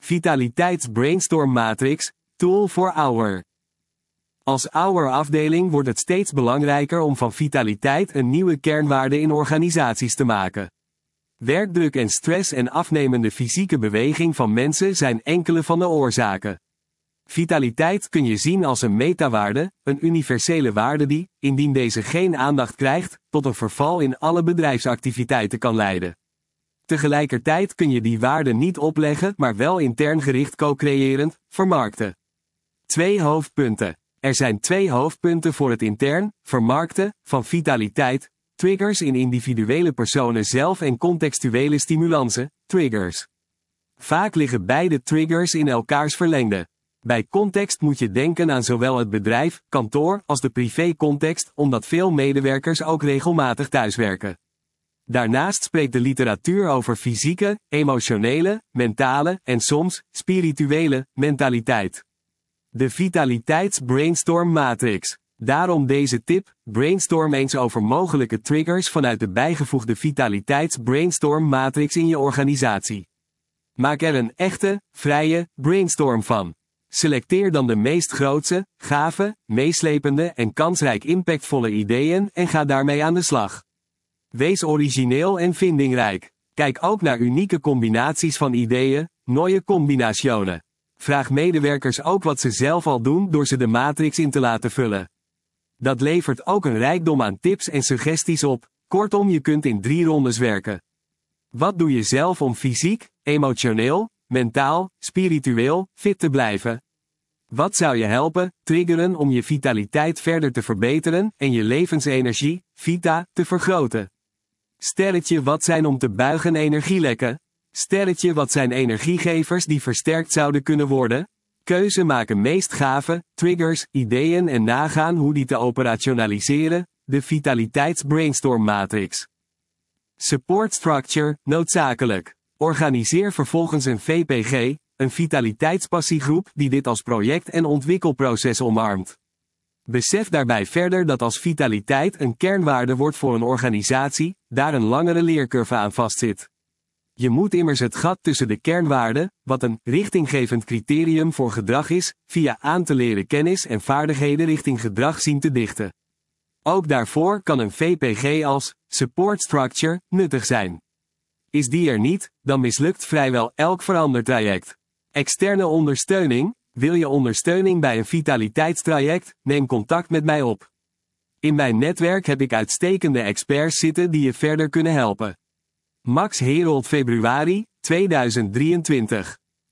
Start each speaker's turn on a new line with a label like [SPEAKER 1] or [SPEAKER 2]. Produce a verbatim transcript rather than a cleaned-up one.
[SPEAKER 1] Vitaliteits-brainstorm matrix, tool voor Hour. Als Hour-afdeling wordt het steeds belangrijker om van vitaliteit een nieuwe kernwaarde in organisaties te maken. Werkdruk en stress en afnemende fysieke beweging van mensen zijn enkele van de oorzaken. Vitaliteit kun je zien als een metawaarde, een universele waarde die, indien deze geen aandacht krijgt, tot een verval in alle bedrijfsactiviteiten kan leiden. Tegelijkertijd kun je die waarde niet opleggen, maar wel intern gericht co-creërend, vermarkten. Twee hoofdpunten. Er zijn twee hoofdpunten voor het intern, vermarkten, van vitaliteit, triggers in individuele personen zelf en contextuele stimulansen, triggers. Vaak liggen beide triggers in elkaars verlengde. Bij context moet je denken aan zowel het bedrijf, kantoor, als de privé-context, omdat veel medewerkers ook regelmatig thuiswerken. Daarnaast spreekt de literatuur over fysieke, emotionele, mentale en soms spirituele mentaliteit. De Vitaliteits-brainstorm matrix. Daarom deze tip, brainstorm eens over mogelijke triggers vanuit de bijgevoegde Vitaliteits-brainstorm matrix in je organisatie. Maak er een echte, vrije brainstorm van. Selecteer dan de meest grootse, gave, meeslepende en kansrijk impactvolle ideeën en ga daarmee aan de slag. Wees origineel en vindingrijk. Kijk ook naar unieke combinaties van ideeën, nieuwe combinationen. Vraag medewerkers ook wat ze zelf al doen door ze de matrix in te laten vullen. Dat levert ook een rijkdom aan tips en suggesties op, kortom je kunt in drie rondes werken. Wat doe je zelf om fysiek, emotioneel, mentaal, spiritueel, fit te blijven? Wat zou je helpen, triggeren om je vitaliteit verder te verbeteren en je levensenergie, vita, te vergroten? Sterretje wat zijn om te buigen energielekken? Sterretje wat zijn energiegevers die versterkt zouden kunnen worden? Keuze maken meest gave, triggers, ideeën en nagaan hoe die te operationaliseren, de Vitaliteits-brainstorm matrix. Support structure, noodzakelijk. Organiseer vervolgens een V P G, een vitaliteitspassiegroep die dit als project- en ontwikkelproces omarmt. Besef daarbij verder dat als vitaliteit een kernwaarde wordt voor een organisatie, daar een langere leercurve aan vastzit. Je moet immers het gat tussen de kernwaarden, wat een richtinggevend criterium voor gedrag is, via aan te leren kennis en vaardigheden richting gedrag zien te dichten. Ook daarvoor kan een V P G als support structure nuttig zijn. Is die er niet, dan mislukt vrijwel elk verandertraject. Externe ondersteuning. Wil je ondersteuning bij een vitaliteitstraject? Neem contact met mij op. In mijn netwerk heb ik uitstekende experts zitten die je verder kunnen helpen. Max Herold februari tweeduizend drieëntwintig